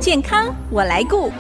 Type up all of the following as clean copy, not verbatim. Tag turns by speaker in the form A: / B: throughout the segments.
A: 健康我来顾。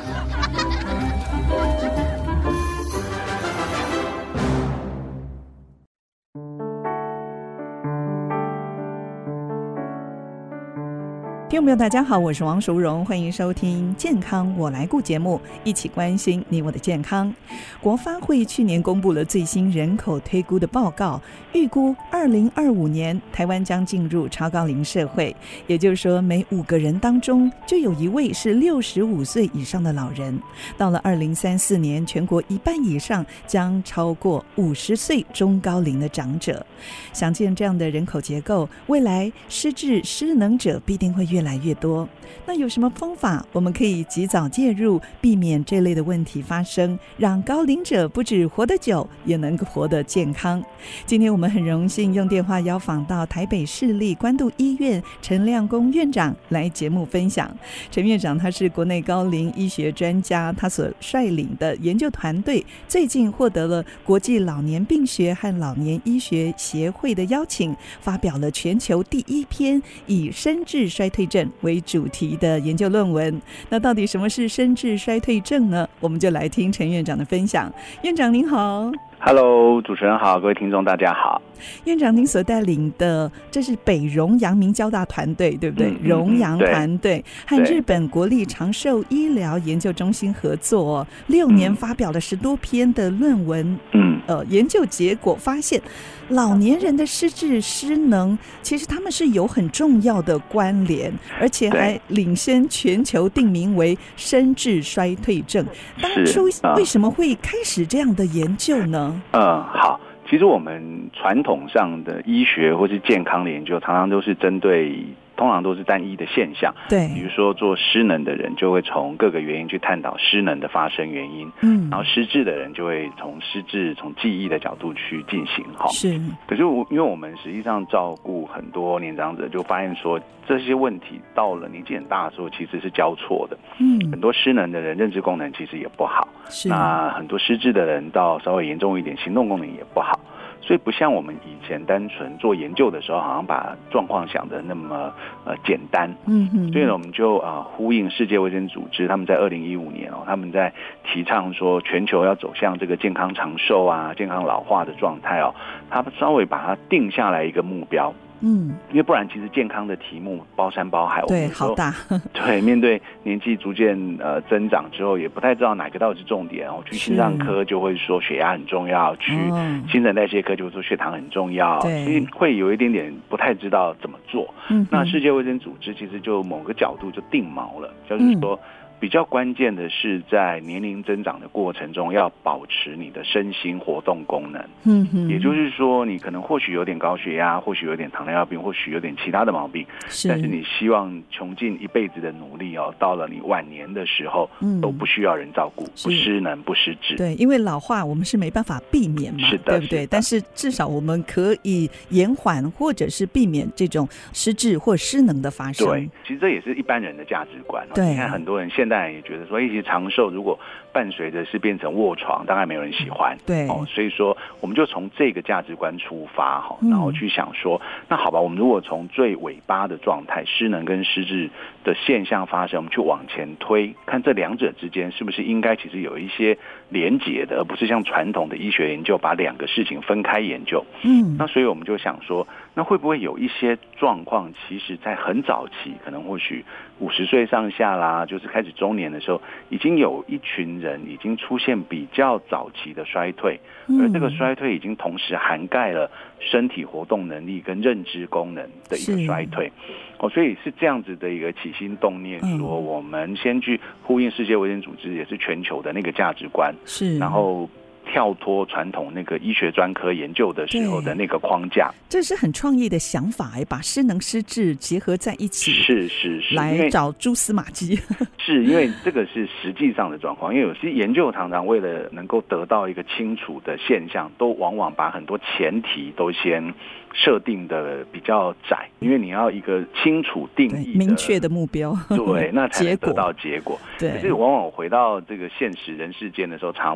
A: 听众朋友大家好，我是王淑荣，欢迎收听健康我来顾节目，一起关心你我的健康。国发会去年公布了最新人口推估的报告，预估2025年台湾将进入超高龄社会，也就是说每5个人当中就有1位是65岁以上的老人。到了2034年，全国1半以上将超过50岁中高龄的长者。想见这样的人口结构，未来失智失能者必定会越来越多。那有什么方法我们可以及早介入，避免这类的问题发生，让高龄者不只活得久，也能够活得健康？今天我们很荣幸用电话邀访到台北市立关渡医院陈亮恭院长来节目分享。陈院长他是国内高龄医学专家，他所率领的研究团队最近获得了国际老年病学和老年医学协会的邀请，发表了全球第1篇以深致衰退症为主题的研究论文。那到底什么是深致衰退症呢？我们就来听陈院长的分享。院长您好。
B: Hello， 主持人好，各位听众大家好。
A: 院长您所带领的这是北荣阳明交大团队对不对？荣阳团队和日本国立长寿医疗研究中心合作，6年发表了10多篇的论文。研究结果发现老年人的失智失能其实他们是有很重要的关联，而且还领先全球定名为深致衰退症。当初为什么会开始这样的研究呢？
B: 好，其实我们传统上的医学或是健康的研究常常都是通常都是单一的现象。
A: 对，
B: 比如说做失能的人就会从各个原因去探讨失能的发生原因，然后失智的人就会从失智从记忆的角度去进行。
A: 是，
B: 可是因为我们实际上照顾很多年长者，就发现说这些问题到了年纪很大的时候其实是交错的。很多失能的人认知功能其实也不好，那很多失智的人到稍微严重一点行动功能也不好。所以不像我们以前单纯做研究的时候好像把状况想得那么简单。所以呢我们就呼应世界卫生组织，他们在2015年他们在提倡说全球要走向这个健康长寿啊健康老化的状态他稍微把它定下来一个目标。因为不然其实健康的题目包山包海，
A: 对，好大。
B: 对，面对年纪逐渐增长之后，也不太知道哪个到底是重点。去心脏科就会说血压很重要，去新陈代谢科就会说血糖很重要，其实会有一点点不太知道怎么做。那世界卫生组织其实就某个角度就定锚了，就是说比较关键的是在年龄增长的过程中要保持你的身心活动功能。也就是说你可能或许有点高血压，或许有点糖尿病，或许有点其他的毛病，但是你希望穷尽一辈子的努力到了你晚年的时候都不需要人照顾，不失能不失智。
A: 对，因为老化我们是没办法避免嘛，对不对？但是至少我们可以延缓或者是避免这种失智或失能的发生。
B: 对，其实这也是一般人的价值观。你看很多人现在也觉得说其实长寿如果伴随着是变成卧床当然没有人喜欢。
A: 对，
B: 所以说我们就从这个价值观出发，然后去想说那好吧，我们如果从最尾巴的状态失能跟失智的现象发生，我们去往前推，看这两者之间是不是应该其实有一些连结的，而不是像传统的医学研究把2个事情分开研究。那所以我们就想说那会不会有一些状况其实在很早期，可能或许50岁上下啦，就是开始中年的时候，已经有一群人已经出现比较早期的衰退，而这个衰退已经同时涵盖了身体活动能力跟认知功能的一个衰退。所以是这样子的一个起心动念，说我们先去呼应世界卫生组织也是全球的那个价值观，然后跳脱传统那个医学专科研究的时候的那个框架。
A: 这是很创意的想法，把失能失智结合在一起，
B: 是
A: 来找蛛丝马迹。
B: 是因为这个是实际上的状况，因为有些研究常常为了能够得到一个清楚的现象，都往往把很多前提都先设定的比较窄，因为你要一个清楚定义的
A: 明确的目标，
B: 对，那才能得到结果。
A: 对，
B: 可是往往回到这个现实人世间的时候，常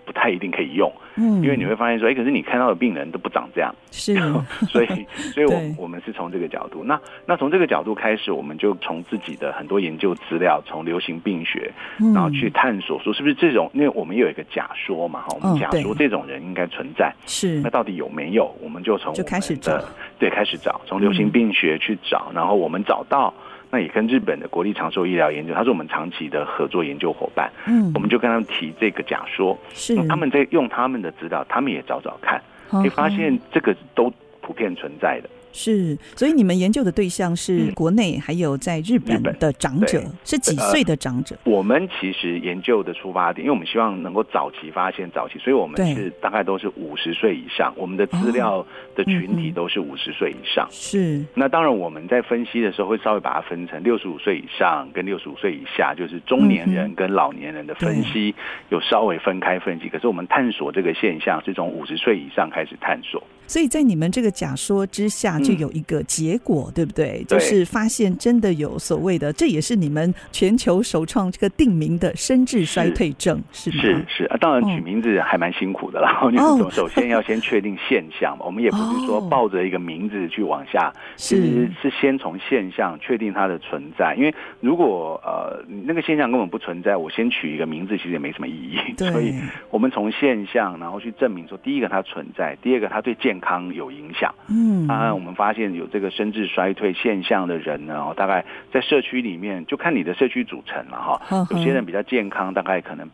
B: 不太一定可以用，因为你会发现说，可是你看到的病人都不长这样，
A: 是，
B: 所以我们是从这个角度，那从这个角度开始，我们就从自己的很多研究资料，从流行病学，然后去探索说是不是这种，因为我们有一个假说嘛，我们假说这种人应该存在，
A: 是，
B: 那到底有没有？我们就从
A: 开始找，
B: 对，开始找，从流行病学去找，然后我们找到。那也跟日本的国立长寿医疗研究，他是我们长期的合作研究伙伴，我们就跟他们提这个假说，是他们在用他们的资料，他们也找找看，会发现这个都普遍存在的。
A: 是，所以你们研究的对象是国内还有在日本的长者，是几岁的长者？
B: 我们其实研究的出发点，因为我们希望能够早期发现早期，所以我们是大概都是50岁以上，我们的资料的群体都是50岁以上。
A: 是，
B: 那当然我们在分析的时候会稍微把它分成65岁以上跟65岁以下，就是中年人跟老年人的分析，有稍微分开分析。可是我们探索这个现象是从50岁以上开始探索。
A: 所以在你们这个假说之下就有一个结果，对不对？就是发现真的有所谓的，这也是你们全球首创这个定名的深致衰退症，是吗？
B: 是啊，当然取名字还蛮辛苦的啦，就是首先要先确定现象嘛，我们也不是说抱着一个名字去往下，其实是先从现象确定它的存在，因为如果那个现象根本不存在，我先取一个名字其实也没什么意义，所以我们从现象然后去证明说，第一个它存在，第二个它对健康有影响。我们发现有这个深致衰退现象的人呢，大概在社区里面就看你的社区组成了哈，有些人比较健康，大概可能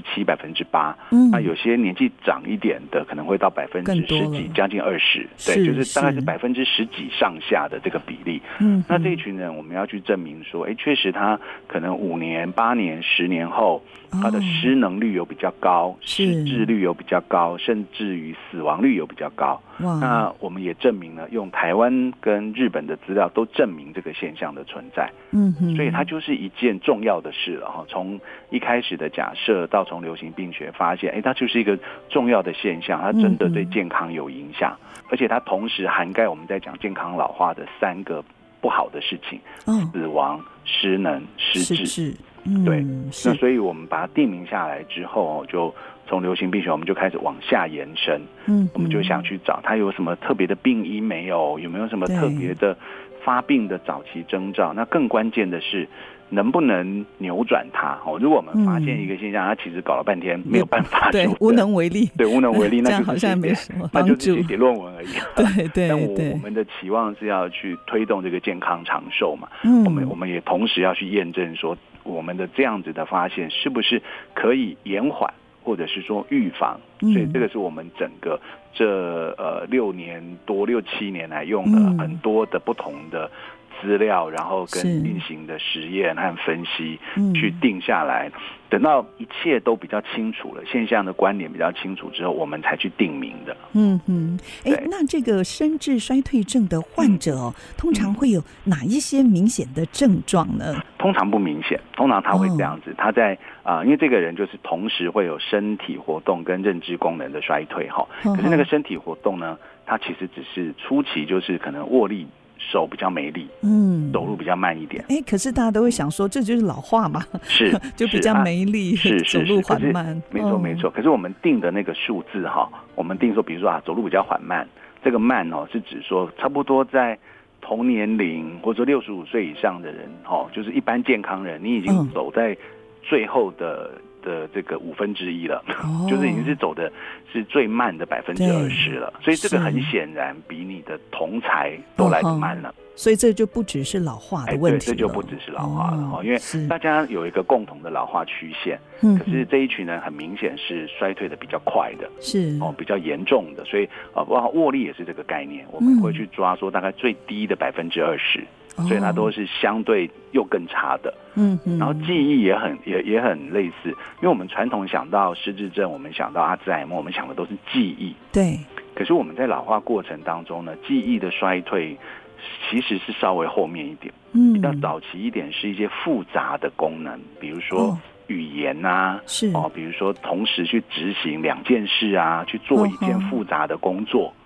B: 7%、8%，那有些年纪长一点的可能会到10%几，将近20%，对，就是大概是10%几上下的这个比例。那这一群人我们要去证明说，确实他可能5年、8年、10年后，他的失能率有比较高，失智率有比较高，甚至于死亡率有比较高。那我们也证明了，用台湾跟日本的资料都证明这个现象的存在。所以它就是一件重要的事了哈。从一开始的假设到从流行病学发现，它就是一个重要的现象，它真的对健康有影响，而且它同时涵盖我们在讲健康老化的3个不好的事情：死亡、失能、失智。对，那所以我们把它定名下来之后，就从流行病学我们就开始往下延伸，我们就想去找它有什么特别的病因没有，有没有什么特别的发病的早期征兆，那更关键的是能不能扭转它。如果我们发现一个现象，它其实搞了半天没有办法，
A: 对，无能为力，
B: 对，无能为力，那就
A: 好像没什么帮助，
B: 那就写论文而已。
A: 对，
B: 但我们的期望是要去推动这个健康长寿嘛，我们也同时要去验证说，我们的这样子的发现是不是可以延缓，或者是说预防。所以这个是我们整个这6年多6、7年来用了很多的不同的资料，然后跟进行的实验和分析去定下来，等到一切都比较清楚了，现象的关联比较清楚之后，我们才去定名的。
A: 那这个深致衰退症的患者通常会有哪一些明显的症状呢？
B: 通常不明显，通常他会这样子，他在因为这个人就是同时会有身体活动跟认知功能的衰退哈，可是那个身体活动呢，它其实只是初期就是可能握力手比较没力，走路比较慢一点。
A: 可是大家都会想说，这就是老化嘛，
B: 是
A: 就比较没力，走路缓慢。
B: 没错没错。可是我们定的那个数字哈，我们定说，比如说走路比较缓慢，这个慢是指说差不多在同年龄或者说65岁以上的人就是一般健康人，你已经走在最后的这个1/5了，就是已经是走的是最慢的20%了，所以这个很显然比你的同才都来得慢了。
A: 所以这就不只是老化的问题了，
B: 对，这就不只是老化了，因为大家有一个共同的老化曲线，可是这一群人很明显是衰退的比较快的，
A: 是
B: 比较严重的，所以握力也是这个概念，我们会去抓说大概最低的20%。所以它都是相对又更差的，然后记忆也很类似，因为我们传统想到失智症，我们想到阿兹海默，我们想的都是记忆，
A: 对。
B: 可是我们在老化过程当中呢，记忆的衰退其实是稍微后面一点，比较早期一点是一些复杂的功能，比如说语言啊，比如说同时去执行2件事啊，去做一件复杂的工作。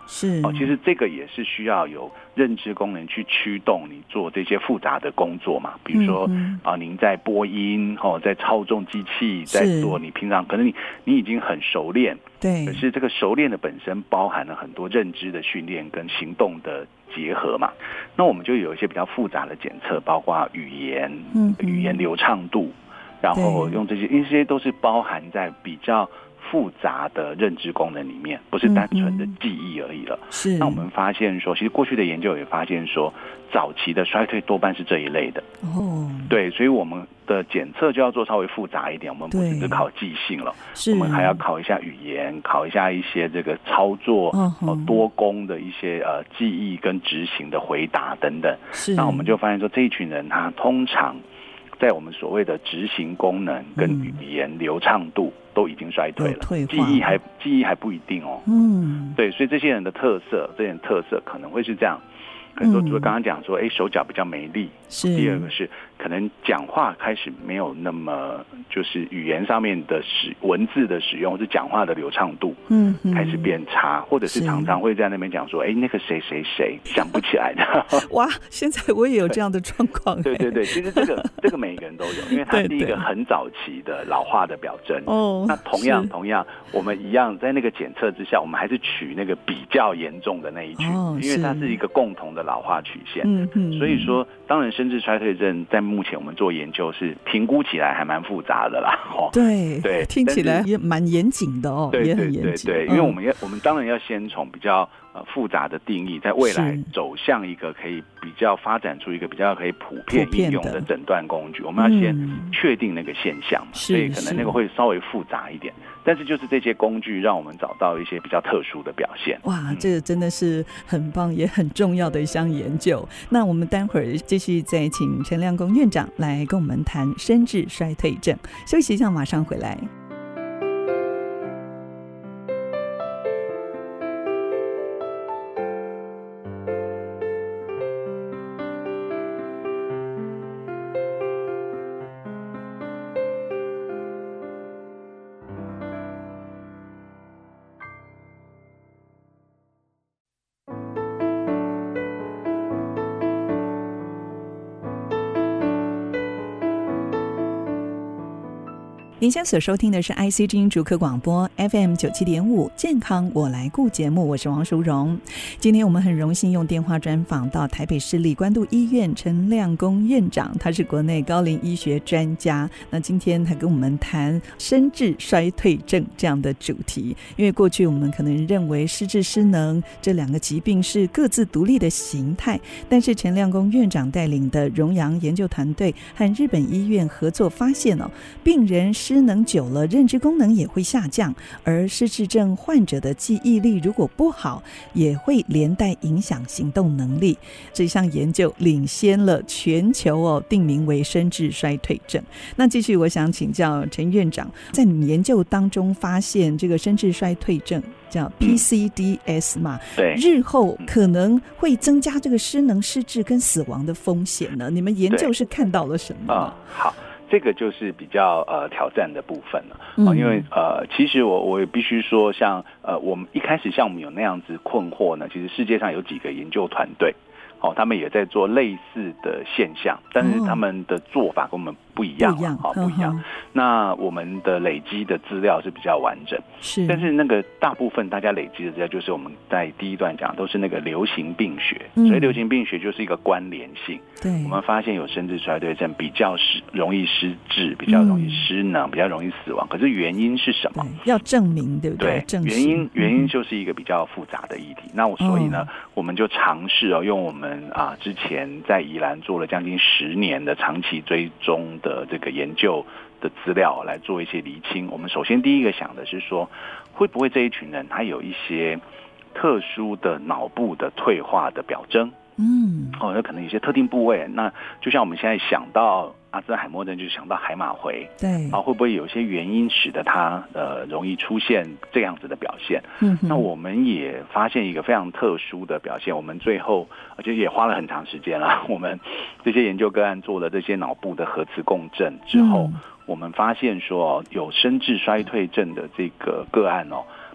A: 是
B: 其实这个也是需要有认知功能去驱动你做这些复杂的工作嘛，比如说您在播音在操纵机器，在做你平常可能你已经很熟练，
A: 对，
B: 可是这个熟练的本身包含了很多认知的训练跟行动的结合嘛。那我们就有一些比较复杂的检测，包括语言流畅度，然后用这些，因为这些都是包含在比较复杂的认知功能里面，不是单纯的记忆而已了。
A: 是。
B: 那我们发现说，其实过去的研究也发现说，早期的衰退多半是这一类的。对，所以我们的检测就要做稍微复杂一点，我们不只是考记性了，我们还要考一下语言，考一下一些这个操作多工的一些记忆跟执行的回答等等。那我们就发现说，这一群人他通常在我们所谓的执行功能跟语言流畅度都已经衰退了，记忆还不一定哦。对，所以这些人的特色可能会是这样。可能说，除了刚刚讲说，手脚比较没力，第二个是可能讲话开始没有那么，就是语言上面的文字的使用，或是讲话的流畅度，开始变差，或者是常常会在那边讲说，那个谁谁谁想不起来的。
A: 哇，现在我也有这样的状况。
B: 对对对，其实这个每个人都有，因为它是一个很早期的老化的表征。那同样，我们一样在那个检测之下，我们还是取那个比较严重的那一群，因为它是一个共同的老化曲线。所以说，当然生质衰退症在目前我们做研究是评估起来还蛮复杂的啦。
A: 对，听起来也蛮严谨的哦，也很严谨。
B: 对，因为我们当然要先从比较复杂的定义，在未来走向一个可以比较发展出一个比较可以普遍应用的诊断工具，我们要先确定那个现象，所以可能那个会稍微复杂一点。但是就是这些工具让我们找到一些比较特殊的表现。
A: 哇，这个真的是很棒也很重要的一项研究。那我们待会儿继续再请陈亮恭院长来跟我们谈生质衰退症。休息一下，马上回来。您现在所收听的是 IC 之音竹科广播 FM 97.5健康我来顾节目，我是王淑荣。今天我们很荣幸用电话专访到台北市立关渡医院陈亮恭院长，他是国内高龄医学专家。那今天他跟我们谈生质衰退症这样的主题，因为过去我们可能认为失智失能这两个疾病是各自独立的形态，但是陈亮恭院长带领的荣阳研究团队和日本医院合作发现病人失能久了，认知功能也会下降，而失智症患者的记忆力如果不好，也会连带影响行动能力。这项研究领先了全球定名为生质衰退症。那继续我想请教陈院长，在你们研究当中发现这个生质衰退症叫 PCDS 嘛，
B: 对，
A: 日后可能会增加这个失能失智跟死亡的风险呢？你们研究是看到了什么呢？
B: 好，这个就是比较挑战的部分了。因为其实我也必须说，像我们一开始像我们有那样子困惑呢，其实世界上有几个研究团队他们也在做类似的现象，但是他们的做法跟我们不一样，不一样。那我们的累积的资料是比较完整，但是那个大部分大家累积的资料，就是我们在第一段讲都是那个流行病学，所以流行病学就是一个关联性。对，我们发现有生质衰退症比较容易失智，比较容易失能，比较容易死亡。可是原因是什么？要
A: 证明，对不对？
B: 对，原因就是一个比较复杂的议题。那所以呢，我们就尝试用我们之前在宜兰做了将近10年的长期追踪的这个研究的资料来做一些厘清。我们首先第一个想的是说，会不会这一群人他有一些特殊的脑部的退化的表征？那可能有些特定部位，那就像我们现在想到阿兹海默症，就想到海马回，对，会不会有些原因使得它容易出现这样子的表现？那我们也发现一个非常特殊的表现，我们最后就也花了很长时间了，我们这些研究个案做了这些脑部的核磁共振之后，我们发现说有生质衰退症的这个个案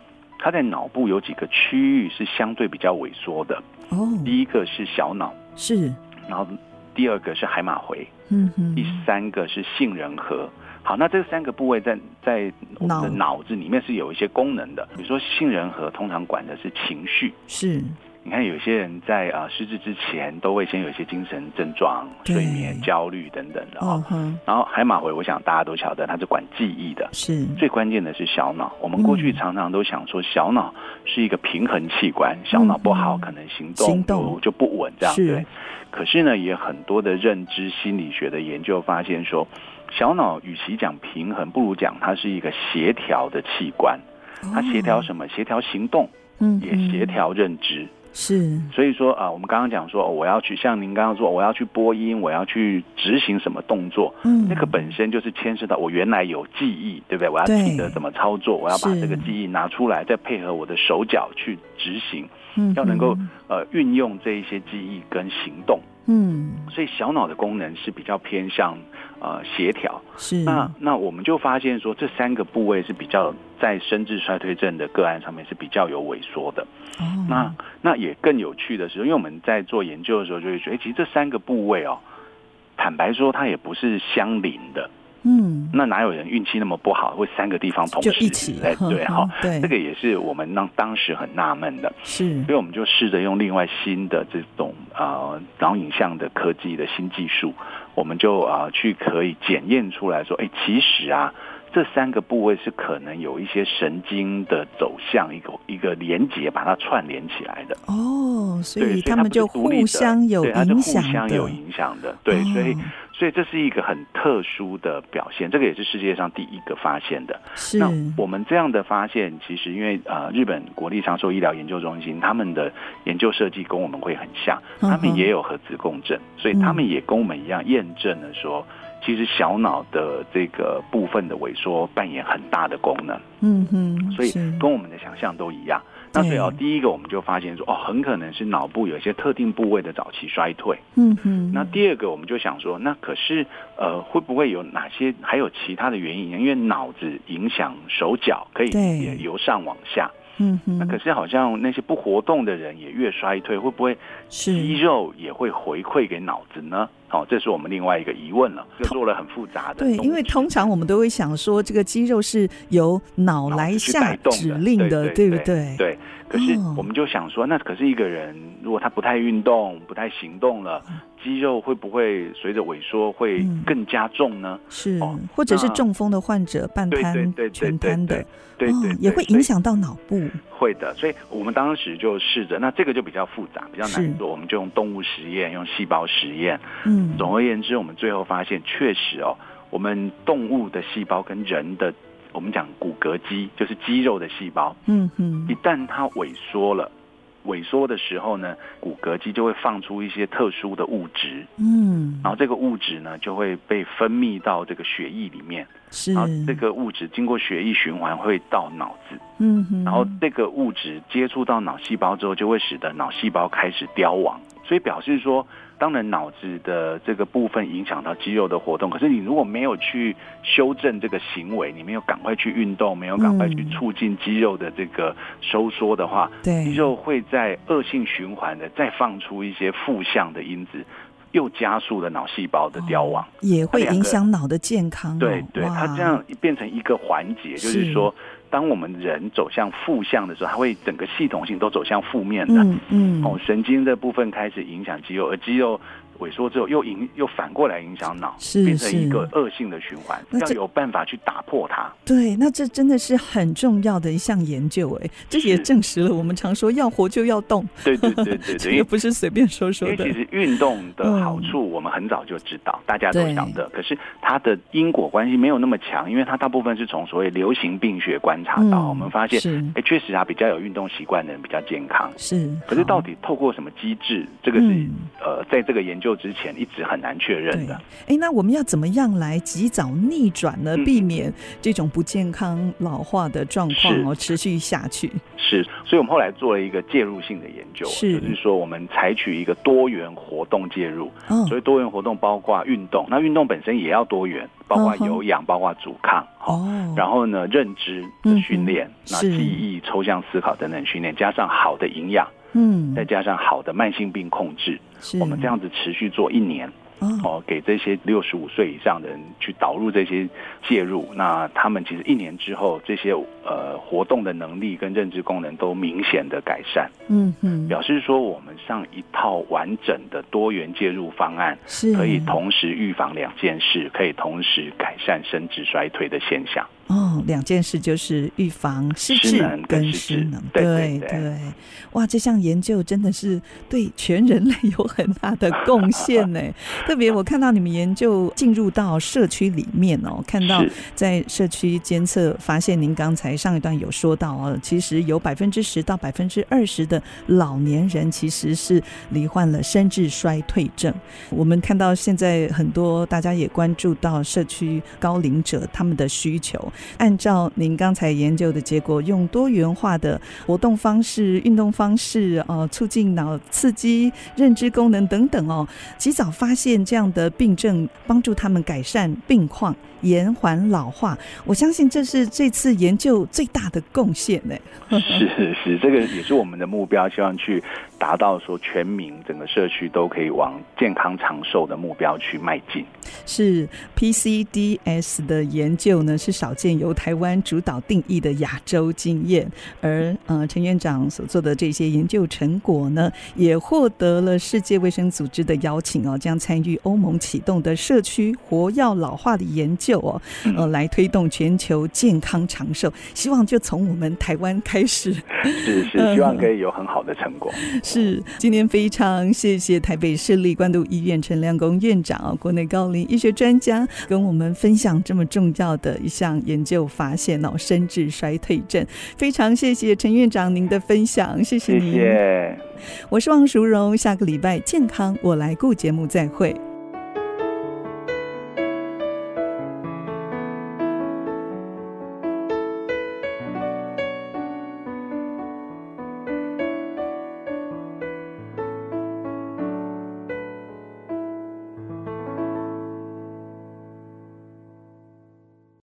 B: 它在脑部有几个区域是相对比较萎缩的。第一个是小脑，
A: 是，
B: 然后第二个是海马回，第三个是杏仁核。好，那这3个部位在我们的脑子里面是有一些功能的。比如说杏仁核通常管的是情绪，
A: 是。
B: 你看有些人在失智之前都会先有一些精神症状、睡眠焦虑等等的然后海马回我想大家都晓得它是管记忆的，
A: 是。
B: 最关键的是小脑。我们过去常常都想说小脑是一个平衡器官，小脑不好可能行动就不稳这样，对。可是呢，也很多的认知心理学的研究发现说，小脑与其讲平衡，不如讲它是一个协调的器官。它协调什么？协调行动，也协调认知。
A: 是，
B: 所以说我们刚刚讲说我要去，像您刚刚说我要去播音，我要去执行什么动作，那个本身就是牵涉到我原来有记忆，对不对？我要记得怎么操作，我要把这个记忆拿出来，再配合我的手脚去执行，要能够运用这一些记忆跟行动。所以小脑的功能是比较偏向协调。
A: 是。
B: 那我们就发现说，这3个部位是比较在深智衰退症的个案上面是比较有萎缩的。那也更有趣的是，因为我们在做研究的时候就会觉得，其实这3个部位坦白说它也不是相邻的。那哪有人运气那么不好，会3个地方同时
A: 就一起？
B: 对，这个也是我们当时很纳闷的。
A: 是，
B: 所以我们就试着用另外新的这种脑影像的科技的新技术，我们就去可以检验出来说，其实这3个部位是可能有一些神经的走向一个连结，把它串联起来的。
A: 所以他们就互相有影
B: 响的。对，所以这是一个很特殊的表现，这个也是世界上第一个发现的。那我们这样的发现，其实因为日本国立长寿医疗研究中心他们的研究设计跟我们会很像，他们也有核磁共振，所以他们也跟我们一样验证了说，其实小脑的这个部分的萎缩扮演很大的功能。所以跟我们的想象都一样。那所以第一个我们就发现说，很可能是脑部有一些特定部位的早期衰退。那第二个我们就想说，那可是会不会有哪些还有其他的原因？因为脑子影响手脚，可以也由上往下。那可是好像那些不活动的人也越衰退，会不会肌肉也会回馈给脑子呢？这是我们另外一个疑问了，就做了很复杂的。
A: 对，因为通常我们都会想说，这个肌肉是由脑来下指令的，对不对？
B: 对。可是我们就想说，那可是一个人如果他不太运动、不太行动了，肌肉会不会随着萎缩会更加重呢？
A: 是，或者是中风的患者半瘫、全瘫的，对，也会影响到脑部。
B: 会的，所以我们当时就试着，那这个就比较复杂，比较难做，我们就用动物实验，用细胞实验。总而言之，我们最后发现，确实我们动物的细胞跟人的，我们讲骨骼肌，就是肌肉的细胞，一旦它萎缩了，萎缩的时候呢，骨骼肌就会放出一些特殊的物质，然后这个物质呢就会被分泌到这个血液里面，然后这个物质经过血液循环会到脑子，然后这个物质接触到脑细胞之后，就会使得脑细胞开始凋亡，所以表示说，当然脑子的这个部分影响到肌肉的活动，可是你如果没有去修正这个行为，你没有赶快去运动，没有赶快去促进肌肉的这个收缩的话，肌肉会在恶性循环的再放出一些负向的因子，又加速了脑细胞的凋亡，
A: 也会影响脑的健康。
B: 对，它这样变成一个环节，就是说当我们人走向负向的时候，它会整个系统性都走向负面的。神经的部分开始影响肌肉，而肌肉萎缩之后又反过来影响脑，变成一个恶性的循环，要有办法去打破它。
A: 对，那这真的是很重要的一项研究，这也证实了我们常说要活就要动。
B: 对，
A: 这个不是随便说说的。
B: 因为其实运动的好处我们很早就知道，大家都晓得，可是它的因果关系没有那么强，因为它大部分是从所谓流行病学观察到，我们发现确实比较有运动习惯的人比较健康。可是到底透过什么机制，这个是在这个研究究之前一直很难确认的。
A: 那我们要怎么样来及早逆转呢？避免这种不健康老化的状况持续下去。
B: 是，所以我们后来做了一个介入性的研究，就是说我们采取一个多元活动介入。所以多元活动包括运动，那运动本身也要多元，包括有氧，包括阻抗。然后呢，认知的训练，那记忆、抽象思考等等训练，加上好的营养，再加上好的慢性病控制，我们这样子持续做1年。给这些65岁以上的人去导入这些介入，那他们其实1年之后，这些活动的能力跟认知功能都明显的改善。表示说我们上一套完整的多元介入方案，可以同时预防2件事，可以同时改善身体衰退的现象。
A: 2件事就是预防失智跟失能。对，哇，这项研究真的是对全人类有很大的贡献呢。特别我看到你们研究进入到社区里面看到在社区监测发现，您刚才上一段有说到其实有10%到20%的老年人其实是罹患了身致衰退症。我们看到现在很多大家也关注到社区高龄者他们的需求，按照您刚才研究的结果，用多元化的活动方式、运动方式促进脑刺激、认知功能等等及早发现这样的病症，帮助他们改善病况，延缓老化。我相信这是这次研究最大的贡献呢。
B: 是，这个也是我们的目标，希望去达到说全民整个社区都可以往健康长寿的目标去迈进。
A: 是 PCDS 的研究呢，是少见由台湾主导定义的亚洲经验，而陈院长所做的这些研究成果呢，也获得了世界卫生组织的邀请将参与欧盟启动的社区活跃老化的研究来推动全球健康长寿。希望就从我们台湾开始，
B: 是，希望可以有很好的成果。
A: 是，今天非常谢谢台北市立关渡医院陈亮恭院长国内高龄医学专家跟我们分享这么重要的一项研究发现身致衰退症。非常谢谢陈院长您的分享，谢谢您。
B: 谢谢。
A: 我是王淑荣，下个礼拜健康我来顾节目再会。